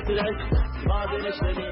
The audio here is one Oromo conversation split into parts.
تدعس ما بين شوية.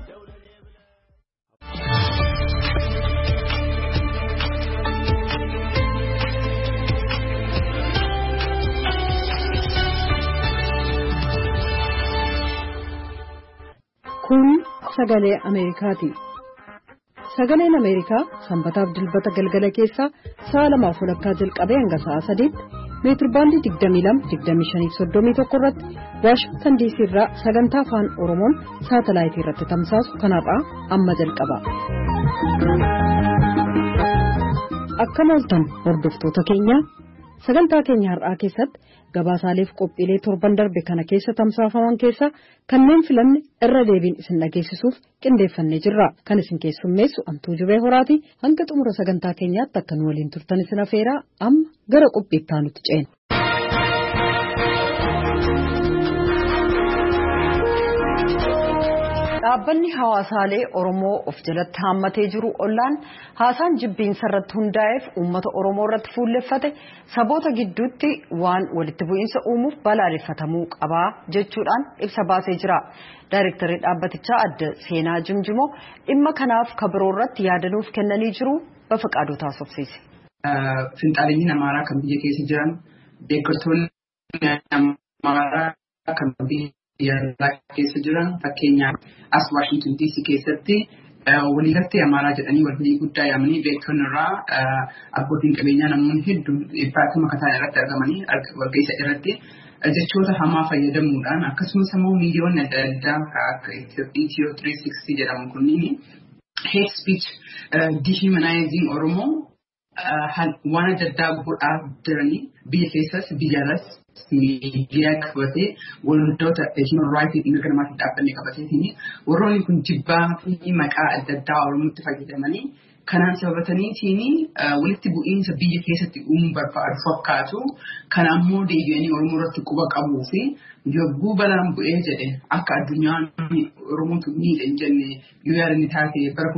kun sagalee Ameerikaati. Sagaleen Ameerikaa sanbataaf dilbata galgala keessaa sa'a 2:00 jalqabee hanga sa'a 3tti meetirbaandii 22-25-31 irratti Waashingtan DC irraa sagantaa afaan Oromoon saatalaayitii irratti tamsaasu kanarraa amma jalqaba. Akka mooltan hordoftoota keenya sagantaa keenya har'aa keessatti gabaasaaleef qophiilee torban darbe kana keessa tamsaafaman keessa kanneen filanne irra deebiin isin dhageessisuuf qindeeffannee jirra. Kan isin keessummeessu Antuu Jubee Horaati. Hanga xumura sagantaa keenyaatti akka nu waliin turtan isin afeeraa amma gara qophiittaa nuti ceena. Dhaabbanni hawaasaalee Oromoo of jalatti haammatee jiru ollaan haasaan jibbiinsa irratti hundaa'eef uummata Oromoo irratti fuulleffate saboota gidduutti waan walitti bu'iinsa uumuuf balaaleffatamuu qabaa jechuudhaan ibsa baasee jira. Daayirektarri dhaabbatichaa adda Seenaa Jimjimoo dhimma kanaaf kabiroo irratti yaadanuuf kennanii jiru Bafaqaaduu taasofsiise. Finxaaliin Amaaraa kan biyya keessa jiran deeggartoonni Amaaraa kan biyya keessa jiran fakkeenyaaf as Washington DC keessatti waliigaltee Amaaraa jedhanii walgahii guddaa yaamanii beektonni irraa abbootiin qabeenyaa namoonni hedduun dhibbaatii makataa irratti argamanii walgahii irratti jechoota hamaa fayyadamuudhaan akkasumas immoo miidiyoonni adda addaa akka Itiyoo 360 jedhamu kunniin hate speech dehumanizing Oromoo waan adda addaa godhaa jiranii biyya keessas biyya alas miidiyaa qabatee waldoota human rights mirga namaatiif dhaabbanne qabateetiin warroonni kun jibbaa fi maqaa adda addaa Oromootti fayyadamanii kanaan sababataniitiin walitti bu'iinsa biyya keessatti uumuu barbaadu fakkaatu kan ammoo deebi'anii Oromoo irratti quba qabuu fi yogguu balaan bu'ee jedhe akka addunyaan Oromootu miidhe hin jenne yoo yaadanni taate bara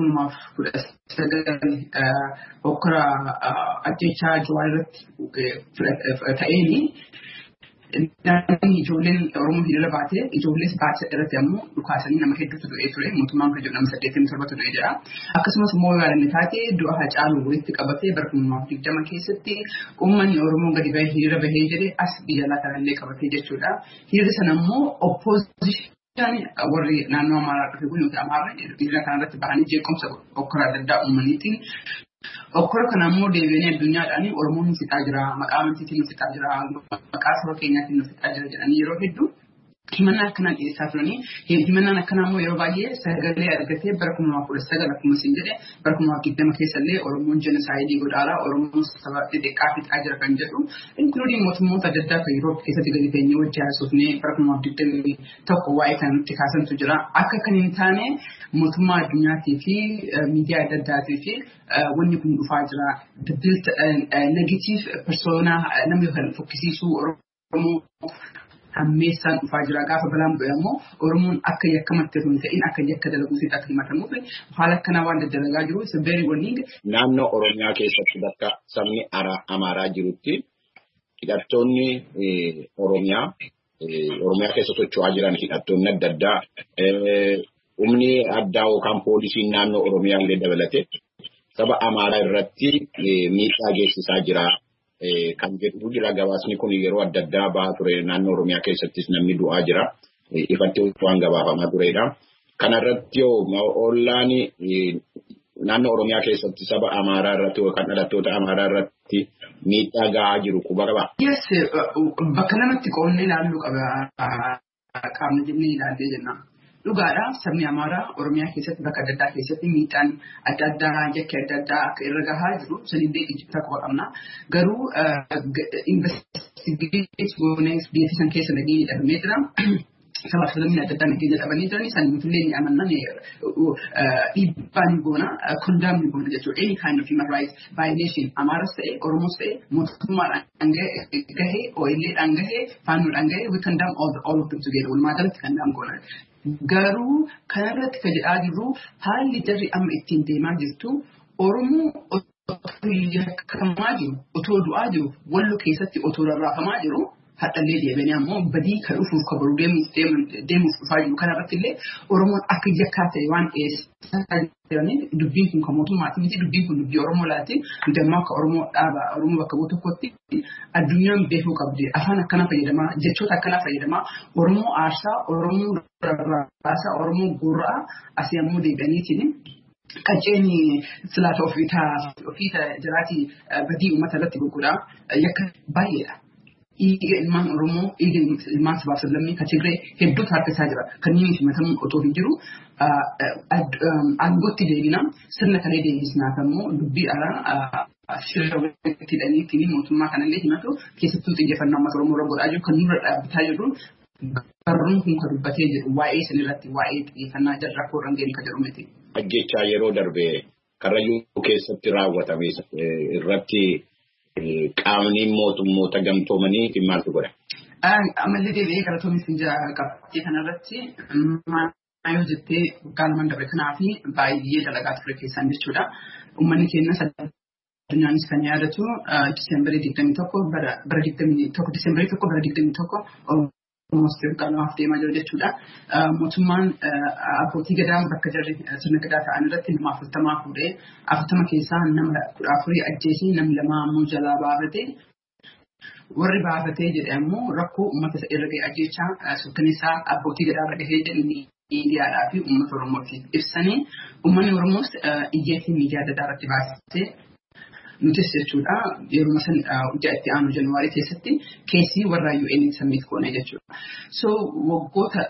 2019 hokkora ajjechaa Jawaar irratti ta'eeni ijoolleen Oromoo hiriira baatee ijoollees baatee irratti ammoo dhukaasanii nama hedduutu du'ee ture mootummaan kan jedhu nama 87 du'ee jira. Akkasumas immoo yaadanni taatee du'a Hacaaluu walitti qabatee bara 2020 keessatti uummanni Oromoo gadi bahee hiriira bahee jedhe as biyya alaa kanallee qabatee jechuudha. Hiriirri sana immoo opposition warri naannoo Amaaraa dhufe kun yoo Amaaraa hiriira kanarratti bahanii jeequmsa hokkora adda addaa uumaniitiin Okkora kana ammoo deebiin addunyaadhaan Oromoon ni fixaa jira, maqaa amantiitiin ni fixaa jira, maqaa saba keenyaatiin ni fixaa jira jedhanii yeroo hedduu himannaa akkanaa dhiyeessaa turanii himannaan akkanaa immoo yeroo baay'ee sagalee argatee bara 2019 akkuma isin jedhe bara 2020 keessallee Oromoon jenosaayidii godhaaraa Oromoon saba xixiqqaa fixaa jira kan jedhu inkluuding mootummoota adda addaa kan Yuuroopi keessatti gadi teenyee wajjin haasofnee bara 2021 waa'ee kana nutti kaasantu jira. Akka kan hin taane mootummaa addunyaatii fi miidiyaa adda addaatii fi wanni kun dhufaa jira. Negative persona namni kan fokkisiisuu Oromoo hammeessaan dhufaa jira. Gaafa balaan bu'e ammoo Oromoon akka yakkamatti osoo hin ta'in akka yakka dalaguutti akka himatamuuf haala akkanaa waan daddalagaa jiru isa beerii waliin. Naannoo Oromiyaa keessatti bakka sabni Amaaraa jirutti hidhattoonni Oromiyaa keessa socho'aa jiran hidhattoonni adda addaa humni addaa yookaan poolisiin naannoo Oromiyaa illee dabalatee saba Amaaraa irratti miidhaa geessisaa jira. Kan jedhu jira gabaasni kun yeroo adda addaa bahaa ture naannoo Oromiyaa keessattis namni du'aa jira ifatti waan gabaafamaa turedha. Kana irratti ollaan naannoo Oromiyaa keessatti saba Amaaraa irratti yookaan dhalattoota Amaaraa irratti miidhaa gahaa jiru quba qaba. Yes, bakka namatti qoonnee ilaalluu qaba qaamni jennee ilaallee jenna. Dhugaadha sabni Amaaraa Oromiyaa keessatti bakka adda addaa keessatti miidhaan adda addaa yakki adda addaa akka irra gahaa jiru sanillee ijjibtaa quba qabna. Garuu investigeet goonee biyya san keessa nageenyi dhabamee jira. Sabaa sablamni adda addaa nageenya dhabanii jiranii san nutillee ni amanna dhiibbaan goona kondaamni goona jechuudha. Any kind of human rights violation Amaaras ta'e Oromoos ta'e mootummaadhaan gahee OL'dhaan gahee faannoodhaan gahee we condemn all of them together. Walumaa galatti condemn goona. Garuu kanarratti kan jedhaa jirru haalli jarri amma ittiin deemaa jirtu Oromoo otoo yakkamaa jiru otoo du'aa jiru wallo keessatti otoo rarraafamaa jiru hadhallee deebiin ammoo badii kan dhufuuf kabaru deemuuf dhufaa jiru kanarratti illee Oromoon akka yakkaa ta'e waan dhiyeessaa jiraniif dubbiin kun kan mootummaati miti dubbiin kun dubbii Oromoo laati nuti ammoo akka Oromoo dhaaba Oromoo bakka bu'u tokkotti addunyaan beekuu qabdi afaan akkana fayyadamaa jechoota akkana fayyadamaa Oromoo aarsaa Oromoo rarraasaa Oromoo gurraa asii ammoo deebi'aniitiin Qaceeni silaata ofiita jiraatii badii uummata irratti gurguraa yakka baay'eedha. Dhiiga ilmaan Oromoo, dhiiga ilmaan sabaaf sablammii kan Tigree hedduutu harkisaa jira. Kanneen himatamuun otoo hin jiru aangootti deebina sirna kalee deebisnaaf ammoo dubbii alaa shirra walitti hidhaniitiin mootummaa kanallee himatu keessattuu xiyyeeffannaa uummata Oromoo irra godhaa jiru kan nurra dhaabbataa jiru. Barruun kun kan dubbatee jiru waa'ee sanirratti waa'ee xiyyeeffannaa jarraa kooraan geenye kan jedhu miti. Ajjechaa yeroo darbe Karrayyuu keessatti raawwatame irratti qaamni mootummoota gamtoomanii maaltu godha? Amallee deebi'ee galatoomis qabxii kanarratti maayoo jettee gaalaman darbe kanaa fi baay'ee dalagaa ture keessaan jechuudha. Uummanni keenya addunyaanis kan yaadatu Diseembarii 21 bara 21 Diseembarii 1 bara 21 Mootummaa Gaalaaf deemaa jiru jechuudha. Mootummaan abbootii gadaa bakka jarri sirna gadaa ta'an irratti nama 40 fuudhee 40 keessaa nama 14 ajjeesee namni 2 ammoo jalaa baafatee warri baafatee jedhe ammoo rakkoo uummata isa irra ga'e ajjechaa suukkaneessaa abbootii gadaa irra gahee jedhanii miidiyaadhaa fi uummata Oromootiif ibsanii uummanni Oromoos iyyeetii miidiyaa adda irratti baasisee nutis jechuudha yeroo san hojjaa itti aanu Januwaarii keessatti keessii warra UN samiit koone jechuudha. So waggaa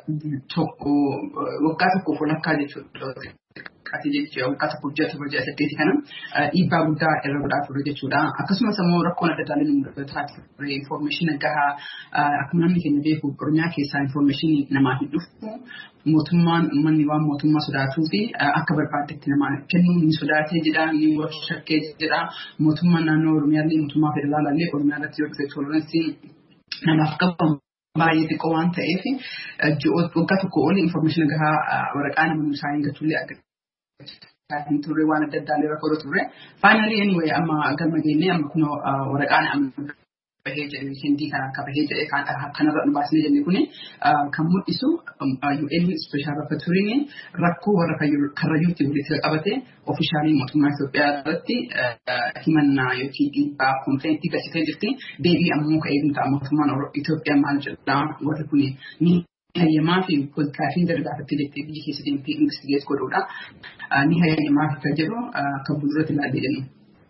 tokko walakkaa jechuudha. Waggaa tokko hojjaa saddeeti kana dhiibbaa guddaa irra godhaa ture jechuudha. Akkasumas immoo rakkoon adda addaa mudataa ture information gahaa akkuma namni keenya beeku Oromiyaa keessaa information namaa hin dhufu. Mootummaan uummanni waan mootummaa sodaatuu fi akka barbaadetti namaa kennuu ni sodaatee jedha ni shakkee jedha mootummaan naannoo Oromiyaallee mootummaa federaalaallee Oromiyaa irratti yoo dhufe toleransiin namaaf qabamu baay'ee xiqqoo waan ta'eef waggaa tokko olii information gahaa waraqaa nama isaanii gachuullee argatu. Turre waan adda addaa illee rakkoo turre. Finally anyway amma galma geennee amma kun waraqaan amma bahee jedhee hindii kan akka bahee jedhee kanarra nu baasnee jenne kuni kan mul'isu UN Special Rapporteur rakkoo warra Karrayyuutti walitti qabate ofishaalii mootummaa Itoophiyaa irratti himannaa yookiin dhiibbaa kompleentii gasitee jirti. Deebii ammoo ka'ee nuti mootummaan Itoophiyaa maal jedha warri kuni ni hayyamaa fi gaaffiin dargaafattee jettee biyya keessa deemtee investigeet godhuudha. Ni hayyamaa fi kan jedhu kan fuulduratti ilaallee jennu.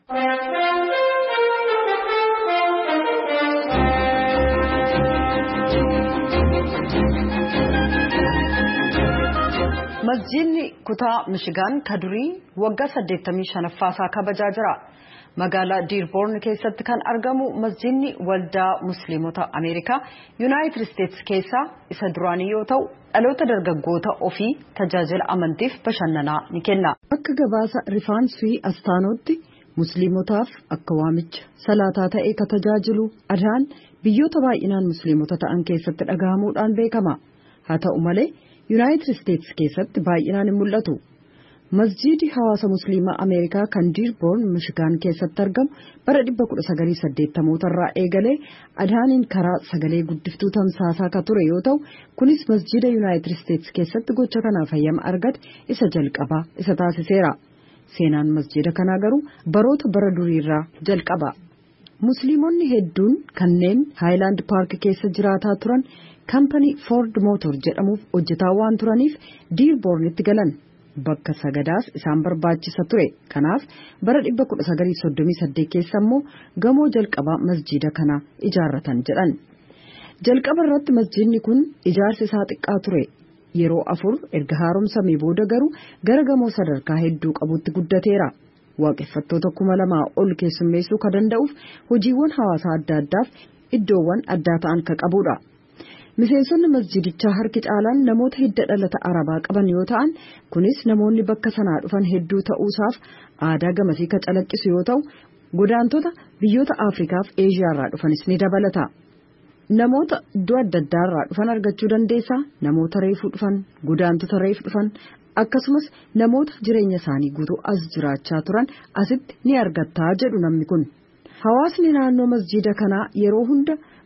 Masjiidni kutaa Mishigaan Kadurii waggaa 85ffaasaa kabajaa jira. Magaalaa Dearborn keessatti kan argamu masjiidni waldaa Musliimota Ameerikaa Yuunaayitid Isteetsi keessaa isa duraanii yoo ta'u dhaloota dargaggoota ofii tajaajila amantiif bashannanaa ni kenna. Akka gabaasa Rifaansii Astaanootti Musliimotaaf akka waamicha salaataa ta'ee ka tajaajilu adaan biyyoota baay'inaan Musliimota ta'an keessatti dhagahamuudhaan beekama. Haa ta'u malee Yuunaayitid Isteetsi keessatti baay'inaan hin mul'atu. Masjiidi hawaasa Musliimaa Ameerikaa kan Dearborn Mishigaan keessatti argamu bara 1980 irraa eegalee adaaniin karaa sagalee guddiftuu tamsaasaa ka ture yoo ta'u kunis masjiida Yuunaayitid Isteetsi keessatti gocha kanaaf hayyama argate isa jalqabaa isa taasiseera. Seenaan masjiida kanaa garuu baroota bara duriirraa jalqaba. Musliimonni hedduun kanneen Haayilaand Paark keessa jiraataa turan Kampanii Ford Motor jedhamuuf hojjetaa waan turaniif Dearbornitti galan. Bakka sagadaas isaan barbaachisa ture. Kanaaf bara 1938 keessa immoo gamoo jalqabaa masjiida kanaa ijaarratan jedhan. Jalqaba irratti masjiidni kun ijaarsi isaa xiqqaa ture. Yeroo 4 erga haaromsamee booda garuu gara gamoo sadarkaa hedduu qabutti guddateera. Waaqeffattoota 2,000 ol keessummeessuu ka danda'uuf hojiiwwan hawaasaa adda addaaf iddoowwan addaa ta'an ka qabudha. Miseensonni masjidichaa harki caalaan namoota hidda dhalata Arabaa qaban yoo ta'an kunis namoonni bakka sanaa dhufan hedduu ta'uusaaf aadaa gamasii ka calaqqisu yoo ta'u godaantota biyyoota Afrikaa fi Eeshiyaarraa dhufanis ni dabalata. Namoota iddoo adda addaarraa dhufan argachuu dandeessaa namoota reefuu dhufan godaantota reefuu dhufan akkasumas namoota jireenya isaanii guutuu as jiraachaa turan asitti ni argattaa jedhu namni kun. Hawaasni naannoo masjiida kanaa yeroo hunda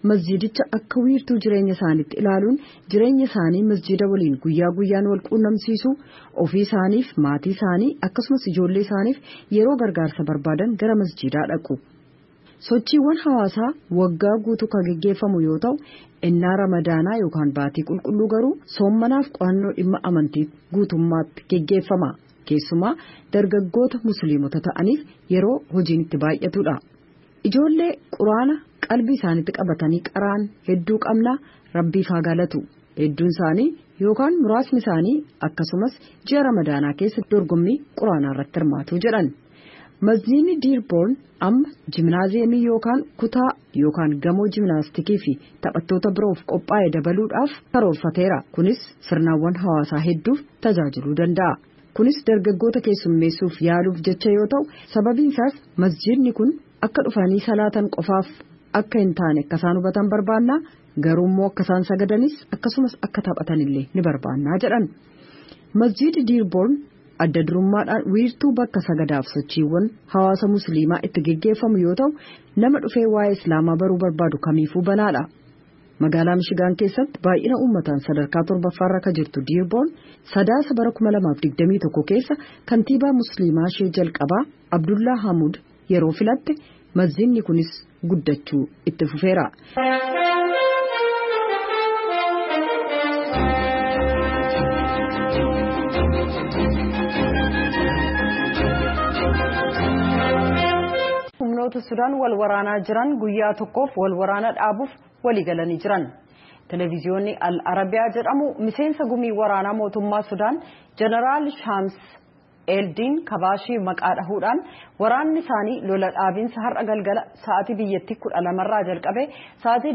masjidicha akka wiirtuu jireenya isaaniitti ilaaluun jireenya isaanii masjida waliin guyyaa guyyaan wal quunnamsiisu ofii isaaniif maatii isaanii akkasumas ijoollee isaaniif yeroo gargaarsa barbaadan gara masjidaa dhaqu. Sochiiwwan hawaasaa waggaa guutuu kan gaggeeffamu yoo ta'u innaa ramadaanaa yookaan baatii qulqulluu garuu soommanaaf qo'annoo dhimma amantii guutummaatti gaggeeffama. Keessumaa dargaggoota musliimota ta'aniif yeroo hojiin itti baay'atudha. Ijoollee quraana qalbii isaaniitti qabatanii qaraan hedduu qabna rabbiif haa galatu. Hedduun isaanii yookaan muraasni isaanii akkasumas ji'a ramadaanaa keessa dorgommii quraanaa irratti hirmaatu jedhan. Masjiidni Dearborn amma jimnaaziyeemii yookaan kutaa yookaan gamoo jimnaastikii fi taphattoota biroof qophaa'e dabaluudhaaf karoorfateera. Kunis sirnaawwan hawaasaa hedduuf tajaajiluu danda'a. Kunis dargaggoota keessummeessuuf yaaluuf jecha yoo ta'u sababiin isaas masjiidni kun akka dhufanii salaatan qofaaf akka hin taane akka isaan hubatan barbaanna garuu immoo akka isaan sagadanis akkasumas akka taphatanillee ni barbaannaa jedhan. Masjiidi Dearborn adda durummaadhaan wiirtuu bakka sagadaaf sochiiwwan hawaasa musliimaa itti gaggeeffamu yoo ta'u nama dhufee waa'ee islaamaa baruu barbaadu kamiifuu banaadha. Magaalaa Mishigaan keessatti baay'ina uummataan sadarkaa 7ffaarra kan jirtu Dearborn sadaasa bara 2021 keessa kantiibaa musliimaa ishee jalqabaa Abdullaa Hamud yeroo filatte masjiidni kunis guddachuu itti fufeera. Humnoota Sudaan wal waraanaa jiran guyyaa tokkoof wal waraana dhaabuuf waliigalanii jiran. Televiziyoonni Al Arabiyaa jedhamu miseensa gumii waraanaa mootummaa Sudaan Jeneraal Shams Eldiin Kabaashii maqaa dhahuudhaan waraanni isaanii lola dhaabinsa har'a galgala sa'aatii biyyattii 12 jalqabee sa'aatii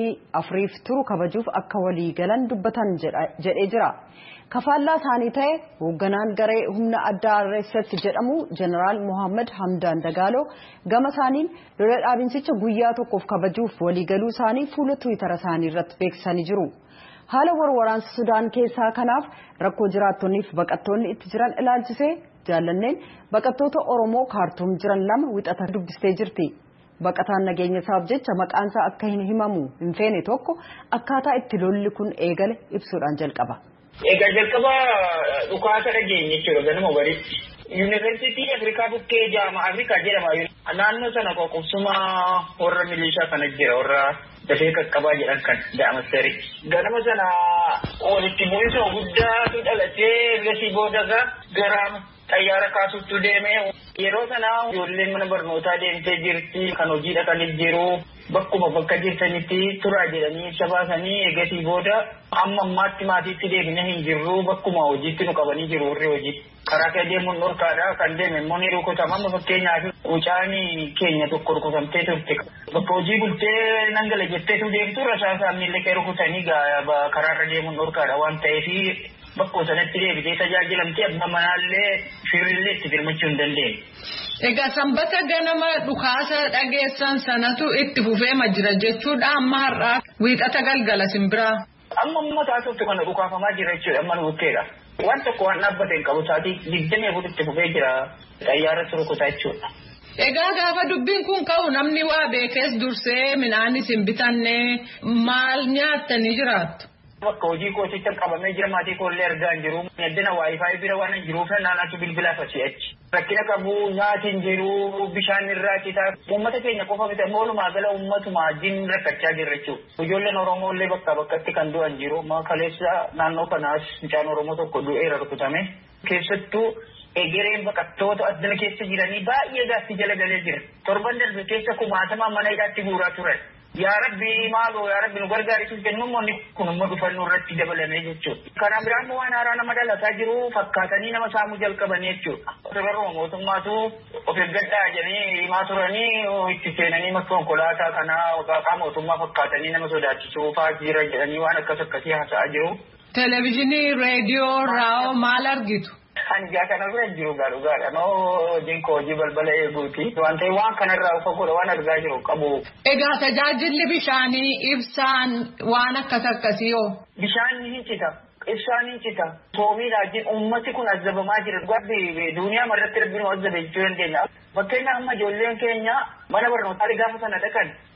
24f turu kabajuuf akka waliigalan dubbatan jedhee jira. Kafaallaa isaanii ta'e hoogganaan garee humna addaa RSF jedhamu Jeneraal Mohammed Hamdan Dagalo gama isaaniin lola dhaabinsicha guyyaa tokkoof kabajuuf waliigaluu isaanii fuula Twitter isaanii irratti beeksisanii jiru. Haala waraansa Sudaan keessaa kanaaf rakkoo jiraattonniif baqattoonni itti jiran ilaalchisee jaallanneen baqattoota Oromoo Kaartuum jiran lama wixata dubbistee jirti. Baqataan nageenya isaaf jecha maqaansaa akka hin himamu hin feene tokko akkaataa itti lolli kun eegale ibsuudhaan jalqaba. Egaa jalqaba dhukaasa dhageenya jechuudha ganama bariitti. Yuunivarsiitii Afrikaa bukkee jaama Afrikaa jedhama. Naannoo sana qoqqobsuma warra milishaa kana jira warra dafee qaqqabaa jedhan kan da'amassari. Ganama sana walitti bu'iinsa guddaatu dhalatee gasii boodagaa gara xayyaara kaasutti deemee yeroo sana ijoolleen mana barnootaa deemtee jirti kan hojiidha kan jiru bakkuma bakka jirtanitti turaa jedhanii ibsa baasanii eegasii booda amma ammaatti maatiitti deebine hin jirru bakkuma hojiitti nu qabanii jiru warri hojii. Karaa kee deemuun dhorkaadha kan deeme immoo ni rukutama amma fakkeenyaaf wucaanii keenya tokko rukutamtee turte bakka hojii bultee nangala jetteetu deemtu rasaasaa miillee kee rukutanii karaarra deemuun dhorkaadha waan ta'eef bakkoo sanatti deebitee tajaajilamtee abbaa manaallee firillee itti firmachuu hin dandeenye. Egaa sanbata ganama dhukaasa dhageessan sanatu itti fufeema jira jechuudha amma har'aa wiixata galgala simbiraa. Amma taasiftu kana dhukaafamaa jira jechuudha amma bukkeedha. Waan tokko waan dhaabbate hin qabu sa'aatii 24 itti fufee jira xayyaara rukutaa jechuudha. Egaa gaafa dubbiin kun ka'u namni waa beekees dursee midhaanis hin bitanne maal nyaattanii jiraattu? Bakka hojii kootitti qabamee jira maatii koollee argaa hin jiru. Yaddina waayifaayi bira waan hin jiruuf naannatu bilbilaa fassi'achi. Rakkina qabu nyaati hin jiru bishaan irraa citaa. Uummata keenya qofa miti ammoo walumaa gala uummatuma wajjin rakkachaa jirra jechuudha. Ijoolleen Oromoollee bakka bakkatti kan du'an jiru. Kaleessa naannoo kanaas mucaan Oromoo tokko du'eera rukutame. Keessattuu egereen baqattoota addana keessa jiranii baay'ee gaaffii jala galee jira. Torban darbe keessa 1000 mana hidhaatti guuraa turan. Yaa Rabbi maaloo yaa Rabbi nu gargaarisuuf jennuummoonni kunummoo dhufannoo irratti dabalamee jechuudha. Kana biraan waan haaraa nama dhalataa jiru fakkaatanii nama saamuu jalqabanii jechuudha. Sirbarruma mootummaatu of eeggadhaa jedhanii himaa turanii itti seenanii makka konkolaataa kanaa waaqaa mootummaa fakkaatanii nama sodaachisuu fa'aa jira jedhanii waan akkasii haasa'aa jiru. Televezyiinii, reediyoo, raadiyoo maal argitu? Hanjaa kana bira jiru gaadha jinkoo hojii balbala eeguuti waan ta'eef waan kanarraa ufa godha waan argaa jiru qabu. Egaa tajaajilli bishaanii ibsaan waan akkasii hoo? Bishaan hin cita ibsaan hin cita soomiidhaan uummati kun azzabamaa jira gabbi duniyaa marratti rabbiin azzabe jechuu dandeenya. Fakkeenyaaf amma ijoolleen keenya mana barnootaa gaafa sana dhaqan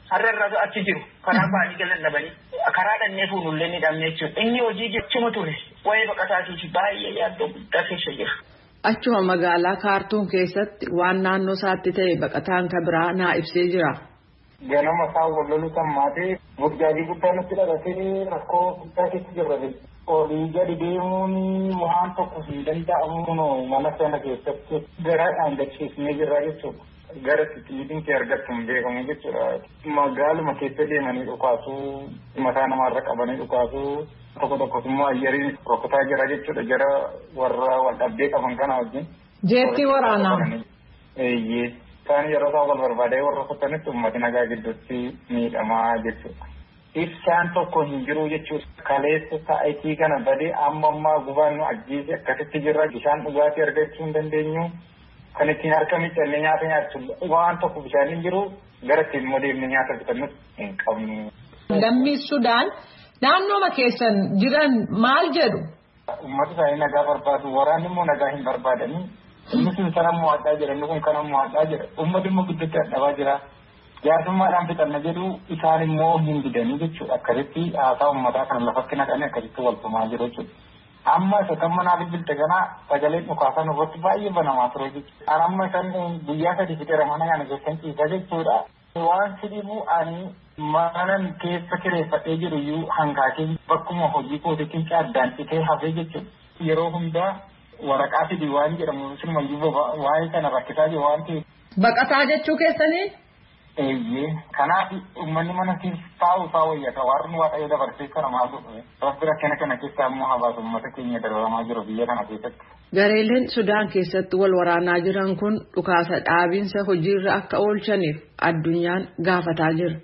har'arraa achi jiru karaa baanii galan dhabanii karaa dhannee fuunullee ni dhabne jechuudha. Inni hojii jechuma ture waa'ee baqataatiif baay'ee yaaddoo guddaa keessa jira. Achuma magaalaa Kaartuum keessatti waan naannoo isaatti ta'e baqataan kan biraa naa ibsee jira. Ganama isaa wallolu sammaatee burjaajii guddaa nutti dhalatee rakkoo guddaa keessa jirra. Olii gadi deemuun waan tokko hin danda'amu mana sana keessatti garaadhaan dachiisnee jirra jechuudha. Gara xixiitiin kee argattu hin beekamu jechuudha. Magaaluma keessa deemanii dhukaasuu mataa namaarra qabanii dhukaasuu tokko tokkos immoo ayyariin rokkotaa jira jechuudha. Jara warra wal dhabdee qaban kana wajjin. Jeetti waraanaa. Eeyyee. Isaan yeroo isaan wal barbaadee warra rukkutanitti uummati nagaa gidduutti miidhamaa jechuudha. Ibsaan tokko hin jiru jechuudha. Kaleessa sa'aatii kana badee amma gubaan nu ajjeese akkasitti jirra. Bishaan dhugaatii argachuu hin dandeenyu. Kan ittiin harka miiccanne nyaata nyaachuudha. Waan tokko bishaan hin jiru gara ittiin immoo deemnee nyaata bitannus hin qabnu. Lammii Sudaan naannooma keessan jiran maal jedhu? Uummata isaanii nagaa barbaadu. Waraanni immoo nagaa hin barbaadanii. Inni sun sana mo'adhaa jira. Inni kun kana mo'adhaa jira. Uummati immoo gidduutti dadhabaa jira. Jaarsummaadhaan fixanna jedhu isaan immoo hin didanii jechuudha. Akkasitti haasaa uummataa kana lafatti naqanii akkasitti wal tumaa jiru jechuudha. Amma isa kan manaa bilbilte kana sagaleen dhukaasan irratti baay'ee banamaa ture jechuudha. Amma kan guyyaa sadii fixeera mana kana keessan ciisa jechuudha. Waan sidhibu ani manan keessa kireeffadhee jiru iyyuu hangaatee bakkuma hojii kootiitiin addaan citee hafee jechuudha. Yeroo hundaa waraqaa fidii waan jedhamu sinumayyuu waa'ee kana rakkisaa jiru waan ta'eef. Baqataa jechuu keessanii? Eeyyee kanaaf uummanni mana keessa taa'u isaa wayyata warri waaqayyo dabarsee kana maal godhu rabbi rakkina kana keessaa immoo hawaasa uummata keenya dararamaa jiru biyya kana keessatti. Gareeleen Sudaan keessatti wal waraanaa jiran kun dhukaasa dhaabiinsa hojiirra akka oolchaniif addunyaan gaafataa jira.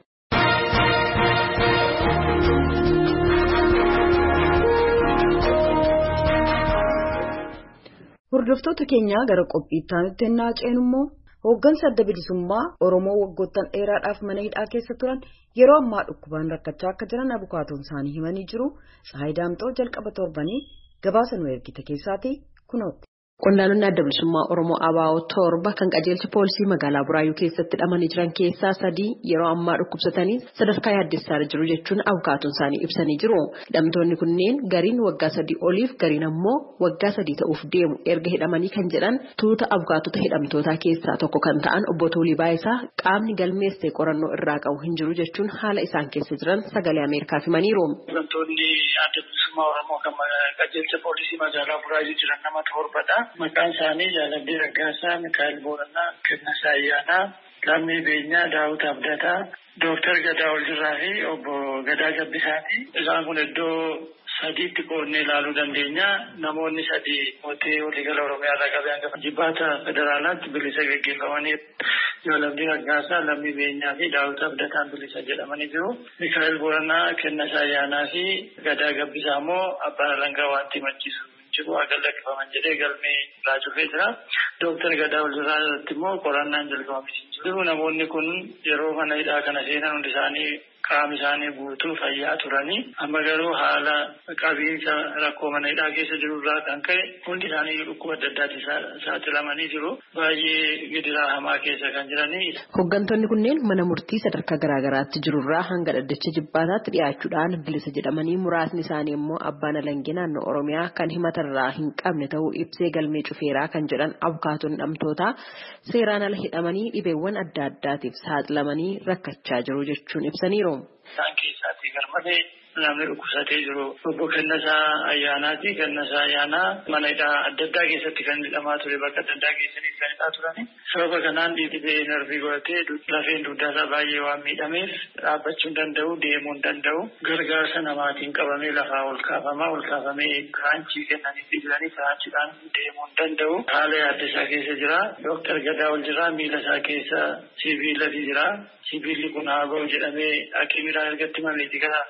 Hordoftoota keenyaa gara qophiitti aanutti ennaa ceenu immoo hooggansa adda bilisummaa Oromoo waggoottan dheeraadhaaf mana hidhaa keessa turan yeroo ammaa dhukkubaan rakkachaa akka jiran abukaatoon isaanii himanii jiru. Saayii Daamxoo jalqaba torbanii gabaasa nu ergite keessaati kunooti. Qondaaltonni adda bilisummaa Oromoo ABO torba kan qajeelcha poolisii magaalaa Buraayyuu keessatti hidhamanii jiran keessaa 3 yeroo ammaa dhukkubsatanii sadarkaa yaaddessaa jiru jechuun abukaatoon isaanii ibsanii jiru. Hidhamtoonni kunneen gariin waggaa 3 oliif gariin ammoo waggaa 3 ta'uuf deemu erga hidhamanii kan jedhan tuuta abukaatota hidhamtootaa keessaa tokko kan ta'an obbo Tuulii Baayisaa qaamni galmeessee qorannoo irraa qabu hin jiru jechuun haala isaan keessa jiran sagalee Ameerikaaf himaniiru. Hidhamtoonni adda bilisummaa Oromoo kan qajeelcha poolisii magaalaa Buraayyuu jiran nama torbadha. Maqaan isaanii Jaalallee Raggaasaa, Mikaa'el Booranaa, Kennasaa Ayyaanaa, Lammii Beenyaa, Daawud Abdataa, Dooktar Gadaa Oljirraa fi obbo Gadaa Gabbisaati. Isaan kun iddoo 3tti qoodnee ilaaluu dandeenya. Namoonni 3 mootii waliigala Oromiyaa irraa qabee hanga jibbaata federaalaatti bilisa gaggeeffamanii Jaalallee Raggaasaa, Lammii Beenyaa fi Daawud Abdataan bilisa jedhamanii jiru. Mikaa'el Booranaa, Kennasaa Ayyaanaa fi Gadaa Gabbisaa immoo abbaan alangaa waan himachiisu jiru agalakkifaman jedhee galmee laajufee jira. Dooktar Gadaa Oljirraa irratti immoo qorannaan jalqabamee jiru. Namoonni kun yeroo mana hidhaa kana seenan hundi isaanii qaama isaanii guutuu fayyaa turanii amma garuu haala qabiinsa rakkoo mana hidhaa keessa jiru irraa kan ka'e hundi isaanii dhukkuba adda addaatti saaxilamanii jiru. Baay'ee gidiraa hamaa keessa kan jiranii. Hooggantoonni kunneen mana murtii sadarkaa garaagaraatti jirurraa hanga dhaddacha jibbaataatti dhiyaachuudhaan bilisa jedhamanii muraasni isaanii immoo abbaan alangee naannoo Oromiyaa kan himatarraa hin qabne ta'uu ibsee galmee cufeeraa kan jedhan abukaatoon hidhamtootaa seeraan ala hidhamanii dhibeewwan adda addaatiif saaxilamanii rakkachaa jiru jechuun ibsaniiru. Isaan keessatti garmalee namni dhukkubsatee jiru obbo Kennasaa Ayyaanaati. Kennasaa Ayyaanaa mana hidhaa adda addaa keessatti kan hidhamaa ture bakka adda addaa keessatti kan hidhaa turani. Sababa kanaan dhibee narvii godhatee lafeen dugdaasaa baay'ee waan miidhameef dhaabbachuu hin danda'u, deemuu hin danda'u. Gargaarsa namaatiin qabamee lafaa ol kaafamee kiraanchii kennanii jiranii kiraanchiidhaan deemuu hin danda'u. Haala yaaddessaa keessa jira. Dooktar Gadaa Oljirraa miila isaa keessa sibiilatu jira. Sibiilli kun haa ba'u jedhamee hakiimiidhaan ergatti mameetii gara waggaa 2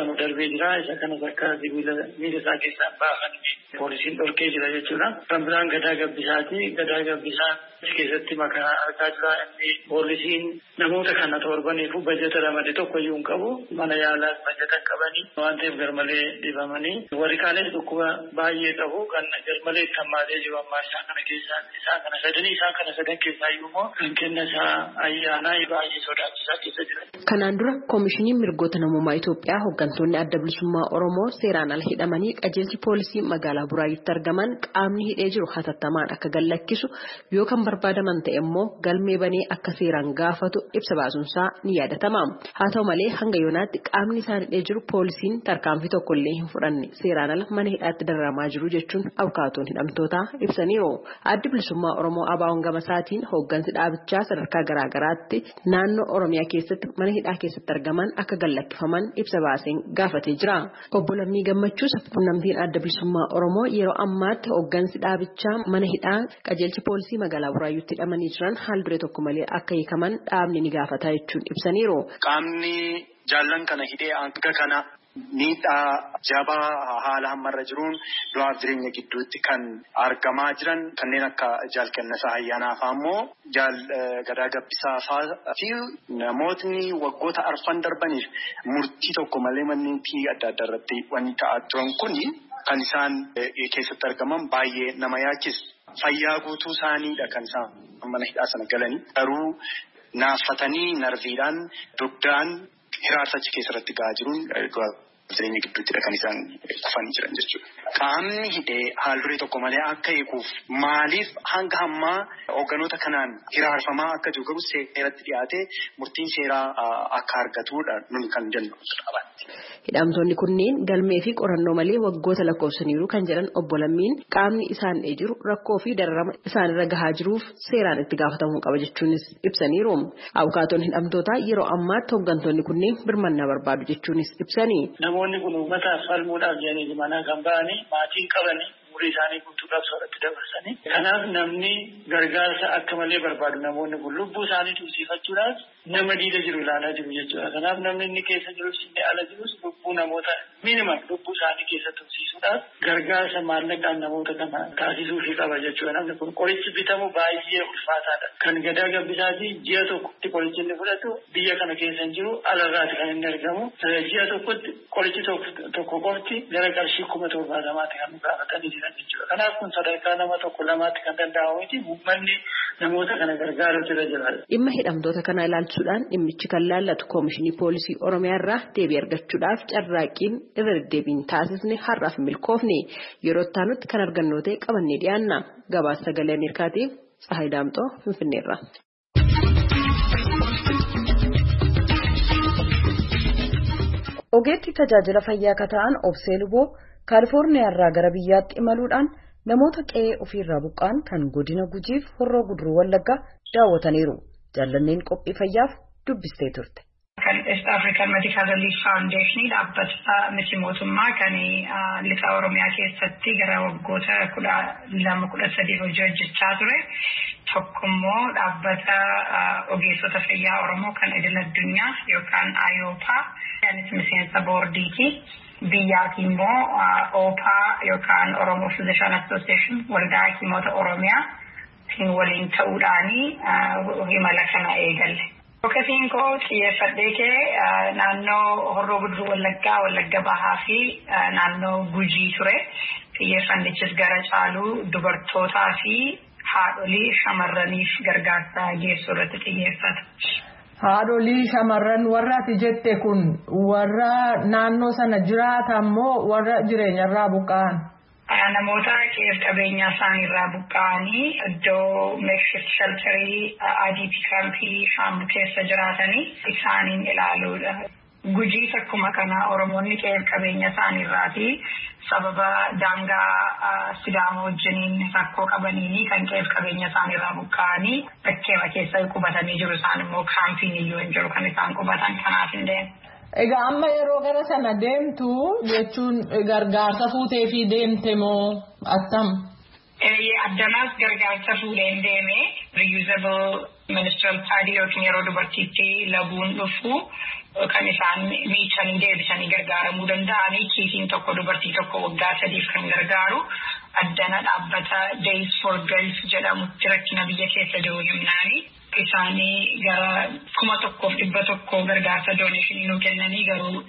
lama darbee jira. Isa kanas akka miila isaa keessaa baafan poolisiin dhorkee jira jechuudha. Kan biraan gadaa gabbisaati. Gadaa gabbisaa keessatti maqaa argaa jira. Poolisiin namoota kana torbaniifu bajeta ramade tokkoyyuu hin qabu. Mana yaalaas bajeta qabanii waan ta'eef garmalee dhibamanii. Warri kaanis dhukkuba baay'ee qabu kan garmalee itti hammaatee jiru ammaa isaan kana keessaa isaan kana sadan keessaa immoo kan kenna isaa ayyaanaa baay'ee sodaachisaa keessa jira. Kanaan dura koomishiniin mirgoota namummaa Itoophiyaa hooggantoonni adda bilisummaa Oromoo seeraan ala hidhamanii qajeelchi poolisii magaalaa Buraayyuutti argaman qaamni hidhee jiru hatattamaan akka gadhiisu yoo kan barbaadaman ta'e immoo galmee banee akka seeraan gaafatu ibsa baasuunsaa ni yaadatama. Haa ta'u malee hanga yoonaatti qaamni isaan hidhee jiru poolisiin tarkaanfii tokkollee hin fudhanne seeraan ala mana hidhaatti dararamaa jiru jechuun abukaatoon hidhamtootaa ibsaniiru. Addi bilisummaa Oromoo ABO'n gama isaatiin hooggansi dhaabichaa sadarkaa garaagaraatti naannoo Oromiyaa keessatti mana hidhaa keessatti argaman akka gadhiifaman ibsa baaseen gaafatee jira. Obbo Lammii Gammachuus quunnamtiin adda bilisummaa Oromoo yeroo ammaatti hooggansi dhaabichaa mana hidhaa qajeelchi poolisii magaalaa Buraayyuutti hidhamanii jiran haal duree tokko malee akka hiikaman dhaabni ni gaafata jechuun ibsaniiru. Qaamni jaallan kana hidhee hanga kana miidhaa jabaa haala hammarra jiruun du'aaf jireenya gidduutti kan argamaa jiran kanneen akka jaal Kennasaa Ayyaanaa fa'aa immoo jaal Gadaa Gabbisaa fa'aa fi namootni waggoota arfan darbaniif murtii tokko malee manneen adda addaa irratti wanti ta'aa turan kuni kan isaan keessatti argaman baay'ee nama yaachisa. Fayyaa guutuu isaaniidha kan isaan mana hidhaa sana galanii garuu naaffatanii narviidhaan dugdaan hiraarsachi keessatti gahaa jiruun jireenya gidduuttidha kan isaan kufanii jiran jechuudha. Qaamni hidhee haal duree tokko malee akka eeguuf maaliif hanga ammaa hoogganoota kanaan hiraarfamaa akka jiru garuu seeratti dhiyaatee murtiin seeraa akka argatuudha nuni kan jennu qabaatti. Hidhamtoonni kunneen galmee fi qorannoo malee waggoota lakkoofsaniiru kan jedhan obbo Lammiin qaamni isaan jiru rakkoo fi dararama isaanirra gahaa jiruuf seeraan itti gaafatamuu qaba jechuunis ibsaniiru. Abukaatoon hidhamtootaa yeroo ammaatti hooggantoonni kunneen birmannaa barbaadu jechuunis ibsanii. Namoonni kun uummataaf falmuudhaaf jedhanii mana kan ba'anii maatiin qabanii umurii isaanii guutuudhaaf soorratti dabarsanii. Kanaaf namni gargaarsa akka malee barbaadu namoonni kun lubbuu isaanii tursiifachuudhaaf nama diida jiru ilaalaa jiru jechuudha. Kanaaf namni inni keessa jirus inni ala jirus lubbuu namoota minimum lubbuu isaanii keessa tursiisuudhaaf gargaarsa maallaqaan namoota kana taasisuufii qaba jechuudha. Namni kun qorichi bitamu baay'ee ulfaataadha. Kan Gadaa Gabbisaatii ji'a tokkotti qorichi inni fudhatu biyya kana keessa hin jiru alarraati kan inni argamu. Ji'a tokkotti qorichi tokko qofti gara qarshii 70,000 kan gaafatanii jiran jechuudha. Kanaaf kun sadarkaa nama tokko lamaatti kan danda'amu miti uummanni namoota kana gargaaruutu irra jira. Dhimma hidhamtoota kana ilaalchuudhaan dhimmichi kan laallatu koomishinii poolisii Oromiyaa irraa deebii argachuudhaaf carraaqqiin irra deddeebiin taasisne har'aaf milkoofne yeroo itti kan argannoo ta'e qabannee dhiyaanna. Gabaasa sagalee Ameerikaatiif Tsahaay Daamxoo Finfinneerra. Ogeetti tajaajila fayyaa akka ta'an Obsee Luboo Kaalifoorniyaa irraa gara biyyaatti imaluudhaan namoota qe'ee ofiirraa buqqaan kan godina Gujiif Horroo Guduruu Wallaggaa daawwataniiru. Jaallanneen qophii fayyaaf dubbistee turte. Kan East African Medical Relief Foundation dhaabbata miti mootummaa kan lixa Oromiyaa keessatti gara waggoota 12-13 hojii hojjechaa ture. Tokkommoo dhaabbata ogeessota fayyaa Oromoo kan idil addunyaa yookaan IOPA yanis miseensa boordiiti. Biyyaati immoo OPA yookaan Oromoo Physician Association waldaa hakimoota Oromiyaa waliin ta'uudhaani himala kana eegalle. Fokkasiin koo xiyyeeffadhee kee naannoo Horroo Guduruu Wallaggaa, Wallagga Bahaa fi naannoo Gujii ture. Xiyyeeffannichis gara caaluu dubartootaa fi haadholii shamarraniif gargaarsa geessuu irratti xiyyeeffata. Haadholii shamarran warra ati jette kun warra naannoo sana jiraatan moo warra jireenyarraa buqqa'an? Namoota qe'ee qabeenyaa isaaniirraa buqqa'anii iddoo makeshift shelterii IDP kaampii Shaambuu keessa jiraatanii isaaniin ilaaluudha. Gujii akkuma kana Oromoonni qe'ee qabeenya isaaniirraati sababa daangaa Sidaamoo wajjiniin rakkoo qabaniini kan qe'ee qabeenya isaaniirraa buqqa'anii bakkeema keessa qubatanii jiru. Isaan immoo kaampiin iyyuu hin jiru kan isaan qubatan kanaaf hin deemu. Egaa amma yeroo gara sana deemtu jechuun gargaarsa fuutee fi deemte moo attam? Addanaas gargaarsa fuudheen deeme reusable ministeeral paadii yookiin yeroo dubartiitti laguun dhufu kan isaan miicanii deebisanii gargaaramuu danda'anii kiisiin tokko dubartii tokko waggaa 3 kan gargaaru addana dhaabbata Days for Girls jedhamutti rakkina biyya keessa jiru himnaanii. Isaanii gara 1,100 gargaarsa dooneeshinii nu kennanii garuu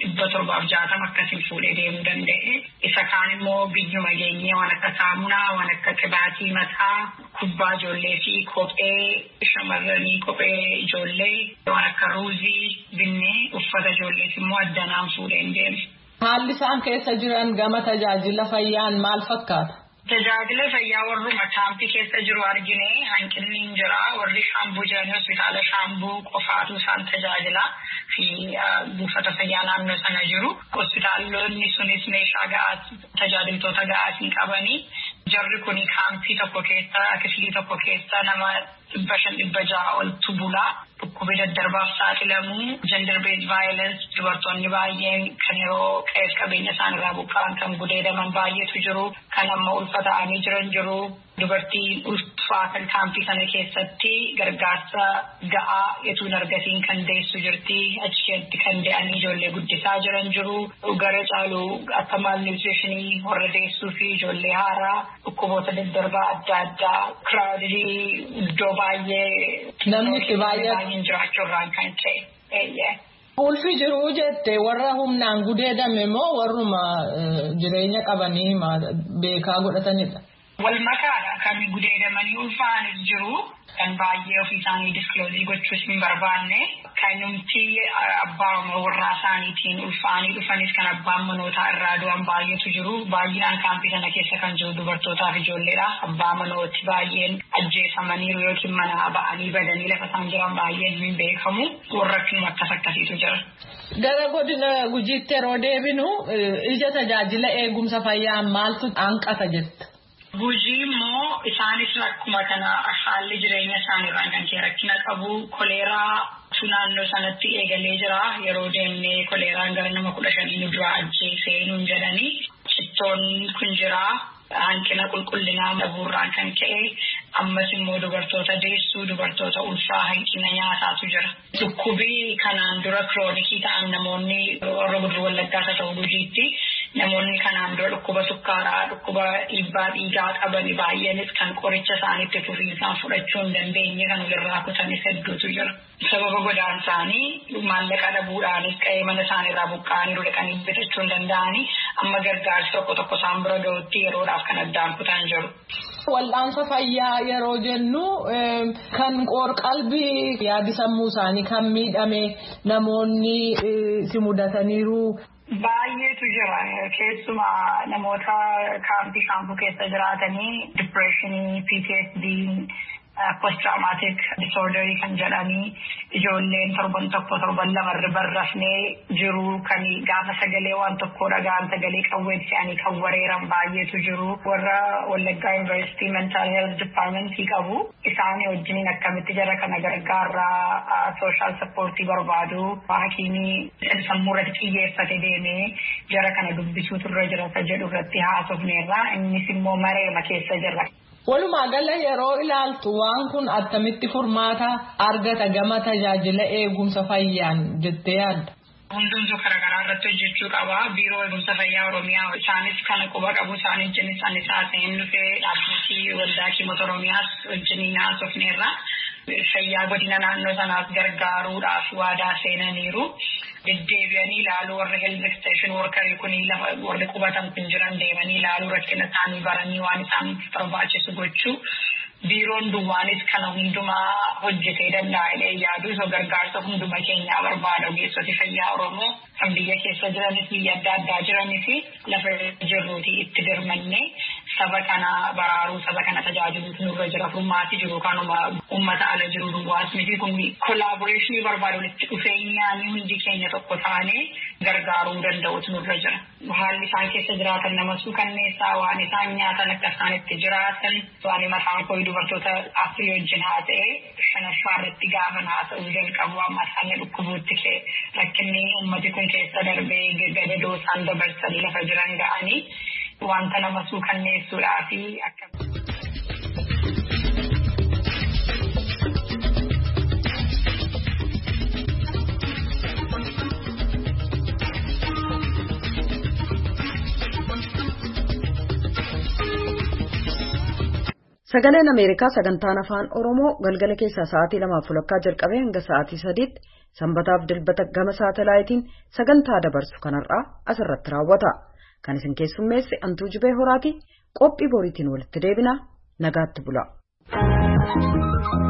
760 akkasiin fuudhee deemuu danda'e. Isa kaan immoo biyyuma geenyee waan akka saamunaa, waan akka qibaatii mataa, kubbaa ijoollee fi kophee shamarranii, kophee ijoollee, waan akka ruuzii binnee uffata ijoollees immoo addanaan fuudhee deeme. Haalli isaan keessa jiran gama tajaajila fayyaan maal fakkaata? Tajaajila fayyaa warruma kaampii keessa jiru argine hanqinni hin jira. Warri shaambuu jiran hospitaala shaambuu qofaatu isaan tajaajila fi buufata fayyaa naannoo sana jiru. Hospitaalonni sunis meeshaa ga'aa tajaajiltoota ga'aa hin qabani. Jarri kuni kaampii tokko keessa kifilii tokko keessa nama 500-600 oltu bulaa. Dhukkuba daddarbaaf saaxilamu gender based violence dubartoonni baay'een kan yeroo qe'ee qabeenya isaanirraa buqqa'an kan gudeedaman baay'eetu jiru. Kan amma ulfaata'anii jiran jiru. Dubartii ulfaatan kaampii sana keessatti gargaarsa ga'aa etuun argatiin kan deessu jirti. Achitti kan de'anii ijoollee guddisaa jiran jiru. Gara caalu akka malnutritionii warra deessuu fi ijoollee haaraa dhukkuboota daddarbaa adda addaa kiraawdii iddoo baay'ee namni itti baay'ee jiraachurraan kan ta'e. Ulfi jiruu jette warra humnaan gudeedame moo warruma jireenya qabanii beekaa godhatanidha? Wal makaadha kan gudeedamanii ulfaanis jiru kan baay'ee ofii isaanii diskloozii gochuus hin barbaanne kan numti abbaa warraa isaaniitiin ulfaanii dhufanis kan abbaan manootaa irraa du'an baay'eetu jiru. Baay'inaan kaampii sana keessa kan jiru dubartootaa fi ijoolleedha. Abbaa manooti baay'een ajjeefamaniiru yookiin mana ba'anii badanii lafa isaan jiran baay'een hin beekamu. Warra akkasiitu jira. Gara godina Gujiitti yeroo deebinu ija tajaajila eegumsa fayyaa maaltu hanqata jetta? Gujii immoo isaanis akkuma kana haalli jireenya isaaniirraan kan kee rakkina qabu. Koleeraa naannoo sanatti eegalee jira. Yeroo deemnee koleeraan gara nama 15 nu dura ajjeesee nuun jedhanii cittoon kun jira. Hanqina qulqullinaa dhabuurraan kan ka'e ammas immoo dubartoota deessuu dubartoota ulfaa hanqina nyaataatu jira. Dhukkubii kanaan dura kiroonikii ta'an namoonni warra guduruu wallaggaasa ta'uu Gujiitti namoonni kanaan dura dhukkuba sukkaaraa dhukkuba dhiibbaa dhiigaa qaban baay'eenis kan qoricha isaaniitti fufiinsaan fudhachuu hin dandeenye kan walirraa kutanis hedduutu jira. Sababa godaansaanii maallaqa dhabuudhaanis qe'ee mana isaaniirraa buqqa'anii dhaqanii bitachuu hin danda'anii amma gargaarsi tokko isaan bira ga'utti yeroodhaaf kan addaan kutan jiru. Wal'aansa fayyaa yeroo jennu kan qoor-qalbii yaadi sammuu isaanii kan miidhame namoonni si mudataniiru. Baay'eetu jira. Keessumaa namoota kaampii shaambuu keessa jiraatanii depressionii, PTSD, post-traumatic disorder kan jedhanii ijoolleen torban 2 barrafnee jiru kan gaafa sagalee waan tokko dhagaan sagalee qawwee ta'anii kan wareeran baay'eetu jiru. Warra Wallaggaa University Mental Health Department qabu isaanii wajjiniin akkamitti jara kana gargaarraa social support barbaadu hakiimii sammuu irratti xiyyeeffate deemee jara kana dubbisuu turre jira jedhu irratti haasofneerra. Innis immoo mareema keessa jira. Walumaa gala yeroo ilaaltu waan kun attamitti furmaata argata gama tajaajila eegumsa fayyaan jettee yaadda? Hundumtuu garaagaraa irratti hojjechuu qaba. Biiroo eegumsa fayyaa Oromiyaa isaanis kana quba qabu isaan wajjinis haasa'een dhufee dhaabbitii waldaa kiimota Oromiyaas wajjiniin haasofneerra. Fayyaa godina naannoo sanaas gargaaruudhaaf waadaa seenaniiru. Deddeebi'anii ilaaluu warra health extension workerii kun warri qubatan kun jiran deemanii ilaaluu rakkina isaanii baranii waan isaan barbaachisu gochuu. Biiroon duwwaanis kana hundumaa hojjetee danda'ee yaadu so gargaarsa hundumaa keenyaa barbaada. Ogeessoti fayyaa Oromoo kan biyya keessa jiranis biyya adda addaa jiranii fi lafa jirruuti itti dirmannee saba kana baraaruu saba kana tajaajiluutu nurra jira. Furmaati jiru kanuma uummata ala jiru duwwaas miti kun collaboration barbaadu walitti dhufeenyaan hundi keenya tokko taanee gargaaruu danda'utu nurra jira. Haalli isaan keessa jiraatan nama suukanneessaa waan isaan nyaatan akka isaan itti jiraatan waan mataan koo dubartoota afurii wajjin haasa'ee 5ffaa irratti gaafa haasa'uu jalqabu amma isaan dhukkubuutti kee rakkinni uummati kun keessa darbee gadadoo isaan dabarsanii lafa jiran ga'anii wanta nama suukanneessuudhaa fi akka. Sagaleen Ameerikaa sagantaan afaan Oromoo galgala keessaa sa'aatii 2:00 jalqabee hanga sa'aatii 3:00 sanbataaf dilbata gama saatalaayitiin sagantaa dabarsu kanarraa asirratti raawwata. Kan isin keessummeesse Antuu Jibee Horaati qophii boriitiin walitti deebina nagaatti bula.